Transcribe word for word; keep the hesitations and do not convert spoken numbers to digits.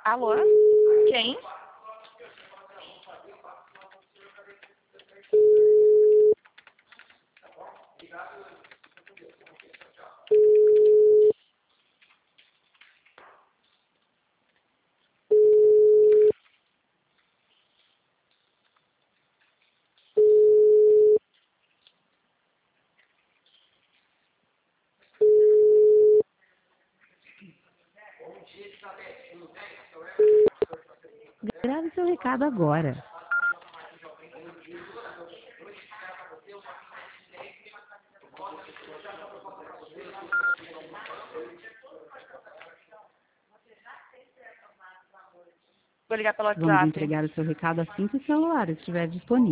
Alô? Quem? Grave seu recado agora. Vou ligar pelo Vamos WhatsApp. entregar o seu recado assim que o celular estiver disponível.